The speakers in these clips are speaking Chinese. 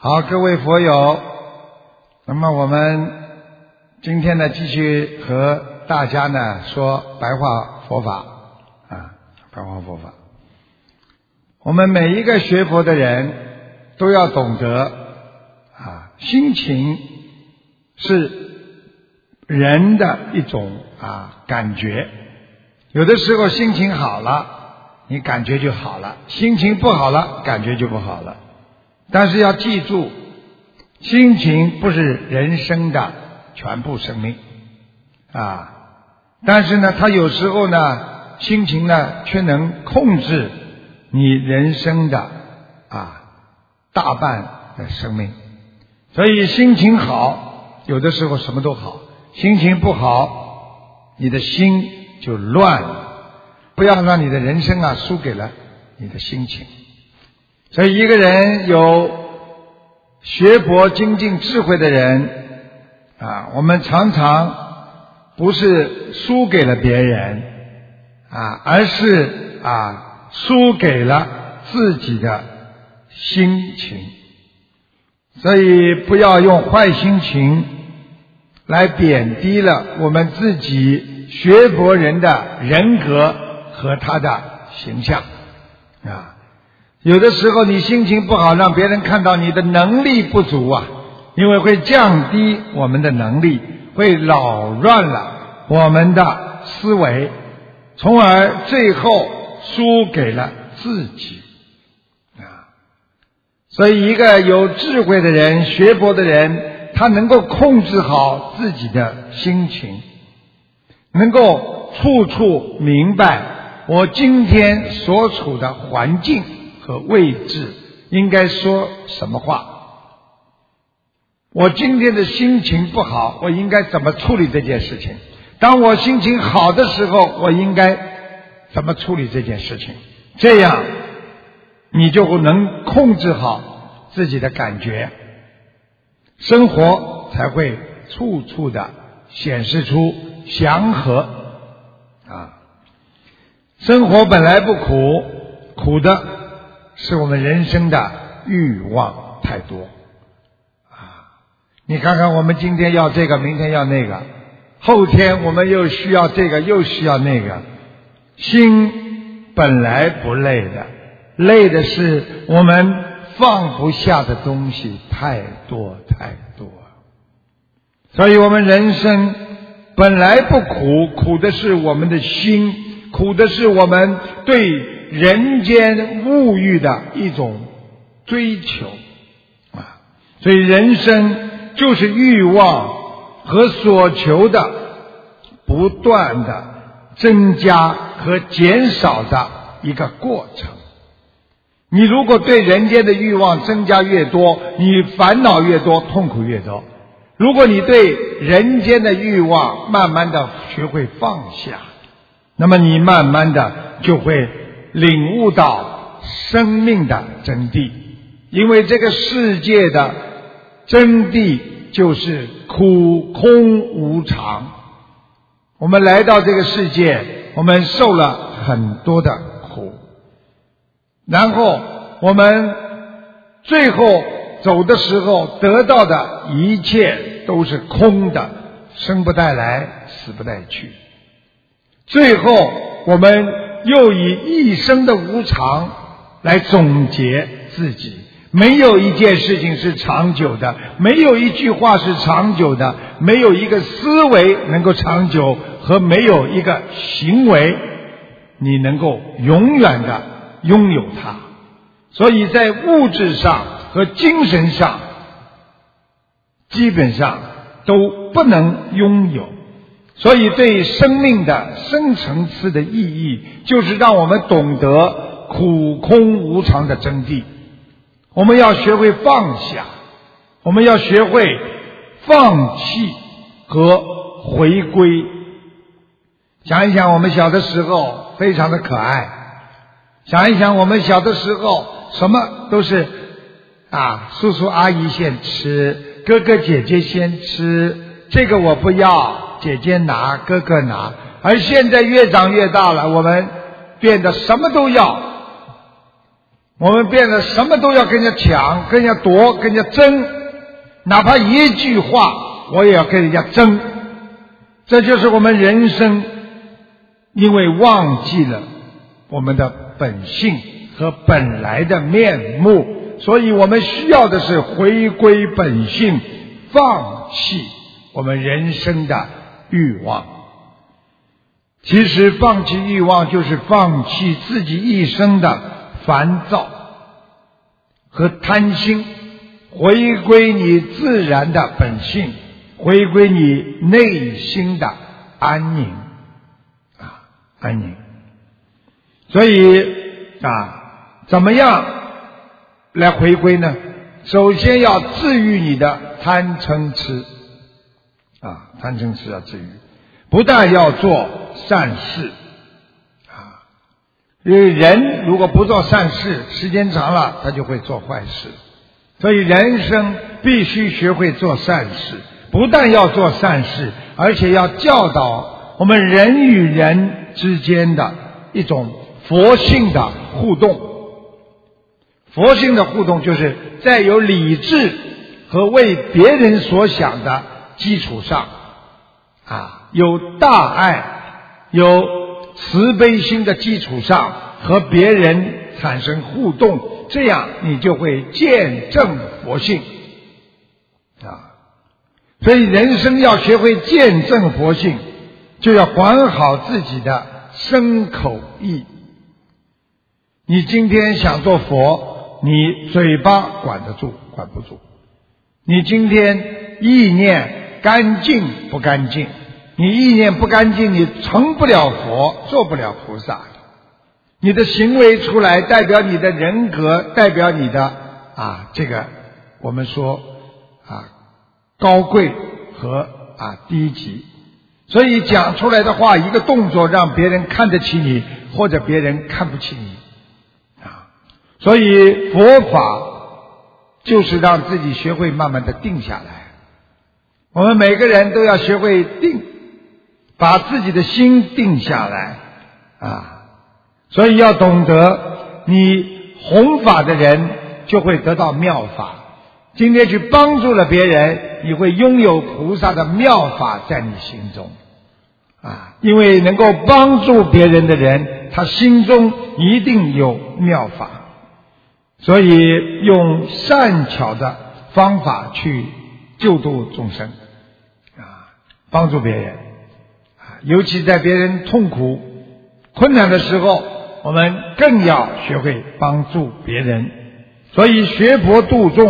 好，各位佛友，那么我们今天呢，继续和大家呢说白话佛法白话佛法。我们每一个学佛的人都要懂得心情是人的一种感觉。有的时候心情好了，你感觉就好了；心情不好了，感觉就不好了。但是要记住，心情不是人生的全部生命但是呢，它有时候呢，心情呢却能控制你人生的大半的生命。所以心情好，有的时候什么都好；心情不好，你的心就乱了。不要让你的人生输给了你的心情。所以一个人有学佛精进智慧的人我们常常不是输给了别人而是输给了自己的心情。所以不要用坏心情来贬低了我们自己学佛人的人格和他的形象有的时候你心情不好，让别人看到你的能力不足因为会降低我们的能力，会扰乱了我们的思维，从而最后输给了自己所以一个有智慧的人，学佛的人，他能够控制好自己的心情，能够处处明白我今天所处的环境和位置应该说什么话，我今天的心情不好，我应该怎么处理这件事情，当我心情好的时候，我应该怎么处理这件事情，这样你就能控制好自己的感觉，生活才会处处的显示出祥和生活本来不苦，苦的是我们人生的欲望太多你看看我们今天要这个，明天要那个，后天我们又需要这个，又需要那个。心本来不累的，累的是我们放不下的东西太多太多。所以我们人生本来不苦，苦的是我们的心，苦的是我们对人间物欲的一种追求所以人生就是欲望和所求的不断的增加和减少的一个过程。你如果对人间的欲望增加越多，你烦恼越多，痛苦越多。如果你对人间的欲望慢慢的学会放下，那么你慢慢的就会领悟到生命的真谛。因为这个世界的真谛就是苦空无常。我们来到这个世界，我们受了很多的苦，然后我们最后走的时候得到的一切都是空的，生不带来，死不带去。最后我们又以一生的无常来总结自己。没有一件事情是长久的，没有一句话是长久的，没有一个思维能够长久，和没有一个行为你能够永远的拥有它。所以在物质上和精神上基本上都不能拥有。所以对生命的深层次的意义，就是让我们懂得苦空无常的真谛。我们要学会放下，我们要学会放弃和回归。想一想我们小的时候非常的可爱，想一想我们小的时候什么都是叔叔阿姨先吃，哥哥姐姐先吃，这个我不要，姐姐拿，哥哥拿。而现在越长越大了，我们变得什么都要。 我们变得什么都要跟人家抢，跟人家夺，跟人家争，哪怕一句话我也要跟人家争。这就是我们人生因为忘记了我们的本性和本来的面目，所以我们需要的是回归本性，放弃我们人生的欲望。其实放弃欲望就是放弃自己一生的烦躁和贪心，回归你自然的本性，回归你内心的安宁安宁。所以怎么样来回归呢？首先要治愈你的贪嗔痴贪嗔痴要治愈，不但要做善事因为人如果不做善事，时间长了他就会做坏事。所以人生必须学会做善事，不但要做善事，而且要教导我们人与人之间的一种佛性的互动。佛性的互动就是在有理智和为别人所想的基础上有大爱有慈悲心的基础上和别人产生互动，这样你就会见证佛性所以人生要学会见证佛性，就要管好自己的身口意。你今天想做佛，你嘴巴管得住管不住，你今天意念干净不干净，你意念不干净，你成不了佛，做不了菩萨。你的行为出来代表你的人格，代表你的这个我们说高贵和低级。所以讲出来的话，一个动作让别人看得起你，或者别人看不起你所以佛法就是让自己学会慢慢的定下来。我们每个人都要学会定，把自己的心定下来所以要懂得，你弘法的人就会得到妙法。今天去帮助了别人，你会拥有菩萨的妙法在你心中因为能够帮助别人的人，他心中一定有妙法。所以用善巧的方法去救度众生帮助别人尤其在别人痛苦困难的时候，我们更要学会帮助别人。所以学佛度众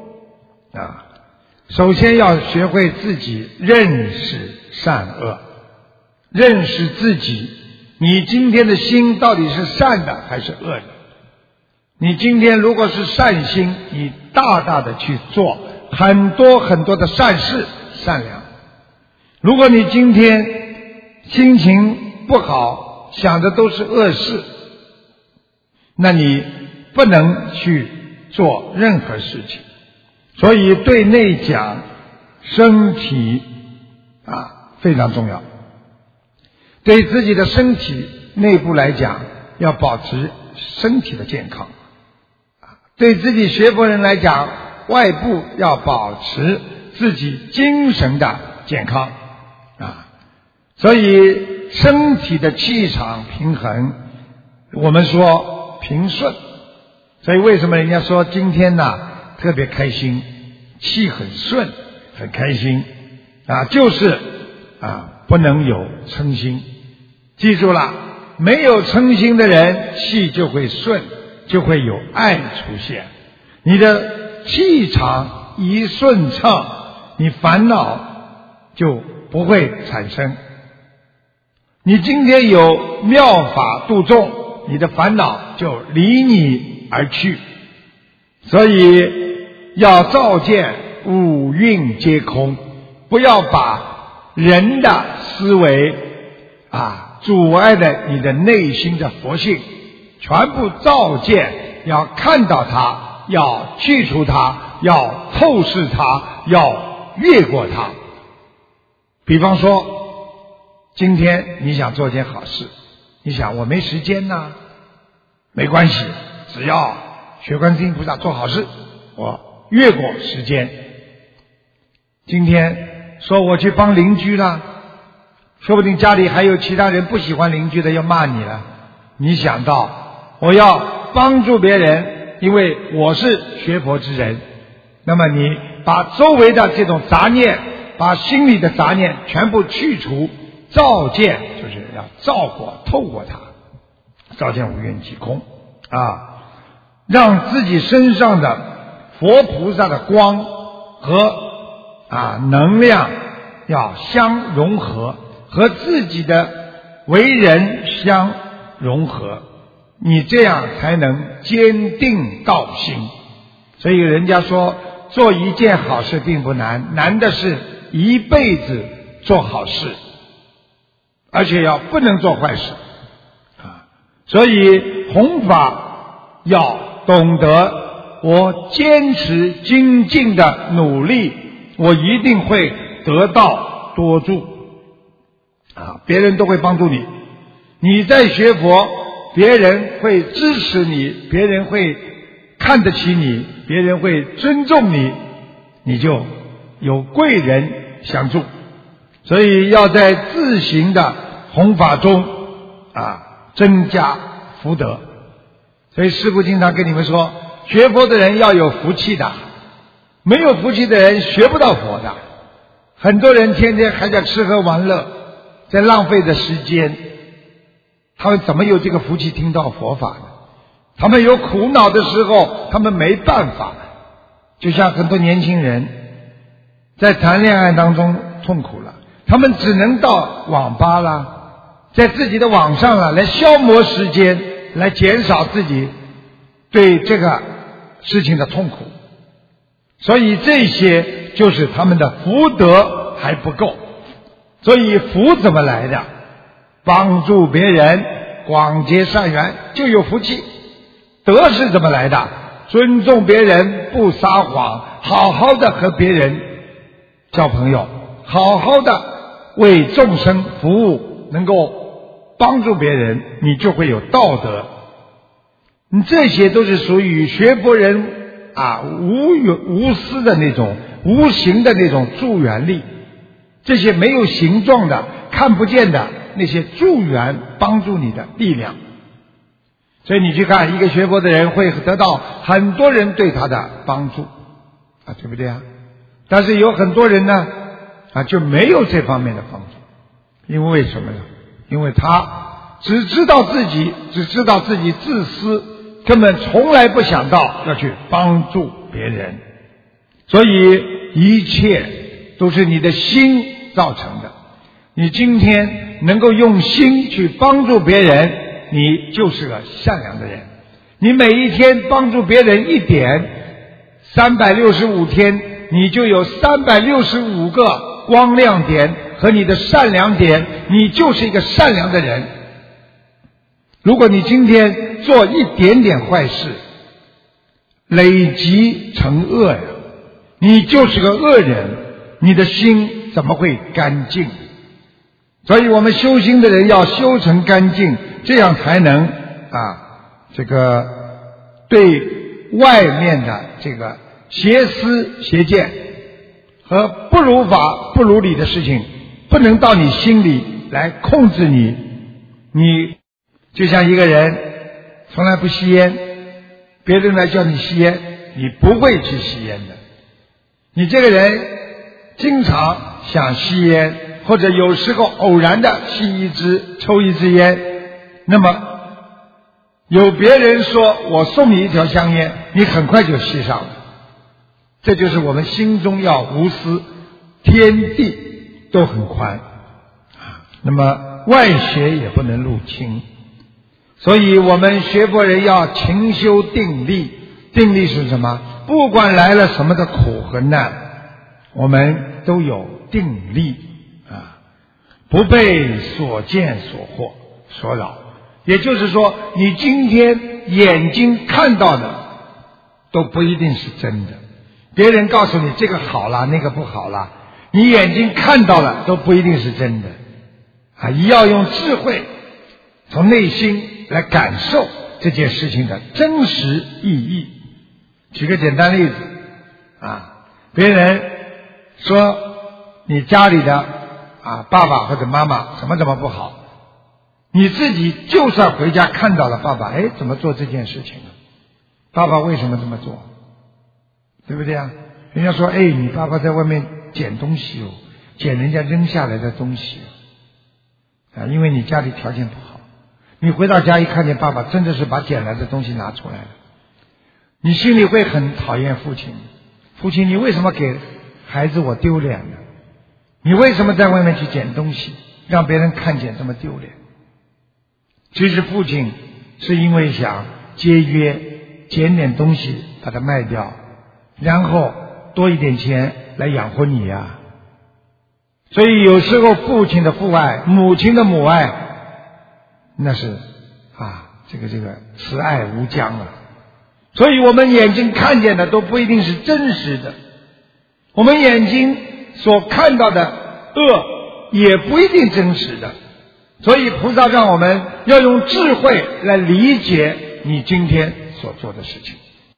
首先要学会自己认识善恶，认识自己，你今天的心到底是善的还是恶的。你今天如果是善心，你大大的去做很多很多的善事善良。如果你今天心情不好，想的都是恶事，那你不能去做任何事情。所以对内讲，身体非常重要。对自己的身体内部来讲，要保持身体的健康。对自己学佛人来讲，外部要保持自己精神的健康所以身体的气场平衡，我们说平顺。所以为什么人家说今天特别开心，气很顺，很开心就是不能有嗔心。记住了，没有嗔心的人，气就会顺，就会有爱出现。你的气场一顺畅，你烦恼就不会产生。你今天有妙法度众，你的烦恼就离你而去。所以要照见五蕴皆空，不要把人的思维阻碍了你的内心的佛性，全部照见，要看到它，要去除它，要透视它，要越过它。比方说今天你想做件好事，你想我没时间没关系，只要学观世音菩萨做好事，我越过时间。今天说我去帮邻居了，说不定家里还有其他人不喜欢邻居的要骂你了。你想到我要帮助别人，因为我是学佛之人，那么你把周围的这种杂念，把心里的杂念全部去除，照见就是要照过透过它，照见无缘即空啊，让自己身上的佛菩萨的光和能量要相融合，和自己的为人相融合，你这样才能坚定道心。所以人家说做一件好事并不难，难的是一辈子做好事，而且不能做坏事啊。所以弘法要懂得，我坚持精进的努力，我一定会得到多助啊！别人都会帮助你，你在学佛，别人会支持你，别人会看得起你，别人会尊重你，你就有贵人相助。所以要在自行的弘法中增加福德。所以师父经常跟你们说，学佛的人要有福气的，没有福气的人学不到佛的。很多人天天还在吃喝玩乐，在浪费的时间，他们怎么有这个福气听到佛法呢？他们有苦恼的时候，他们没办法。就像很多年轻人在谈恋爱当中痛苦了，他们只能到网吧啦，在自己的网上啦来消磨时间，来减少自己对这个事情的痛苦。所以这些就是他们的福德还不够。所以福怎么来的？帮助别人，广结善缘，就有福气。德是怎么来的？尊重别人，不撒谎，好好的和别人交朋友，好好的为众生服务，能够帮助别人，你就会有道德。你这些都是属于学佛人无私的那种无形的那种助缘力，这些没有形状的看不见的那些助缘帮助你的力量。所以你去看一个学佛的人会得到很多人对他的帮助对不对啊？但是有很多人呢就没有这方面的帮助。因为什么呢？因为他只知道自己自私，根本从来不想到要去帮助别人。所以一切都是你的心造成的。你今天能够用心去帮助别人，你就是个善良的人。你每一天帮助别人一点，365天你就有365个光亮点和你的善良点，你就是一个善良的人。如果你今天做一点点坏事，累积成恶呀，你就是个恶人，你的心怎么会干净？所以我们修心的人要修成干净，这样才能对外面的这个邪思邪见和不如法不如理的事情，不能到你心里来控制你。你就像一个人从来不吸烟，别人来叫你吸烟，你不会去吸烟的。你这个人经常想吸烟，或者有时候偶然的抽一支烟，那么有别人说我送你一条香烟，你很快就吸上了。这就是我们心中要无私，天地都很宽那么外邪也不能入侵。所以我们学佛人要勤修定力。定力是什么？不管来了什么的苦和难，我们都有定力不被所见所惑所扰。也就是说，你今天眼睛看到的都不一定是真的，别人告诉你这个好了那个不好了，你眼睛看到了都不一定是真的要用智慧从内心来感受这件事情的真实意义。 举个简单例子啊，别人说你家里的爸爸或者妈妈怎么不好，你自己就算回家看到了爸爸，怎么做这件事情呢？爸爸为什么这么做？对不对啊？人家说你爸爸在外面捡东西捡人家扔下来的东西因为你家里条件不好，你回到家一看见爸爸真的是把捡来的东西拿出来了，你心里会很讨厌父亲。父亲，你为什么给孩子我丢脸呢？你为什么在外面去捡东西，让别人看见这么丢脸？其实父亲是因为想节约，捡点东西把它卖掉，然后多一点钱来养活你呀。所以有时候父亲的父爱，母亲的母爱，那是这个慈爱无疆啊。所以我们眼睛看见的都不一定是真实的，我们眼睛所看到的恶也不一定真实的。所以菩萨让我们要用智慧来理解你今天所做的事情。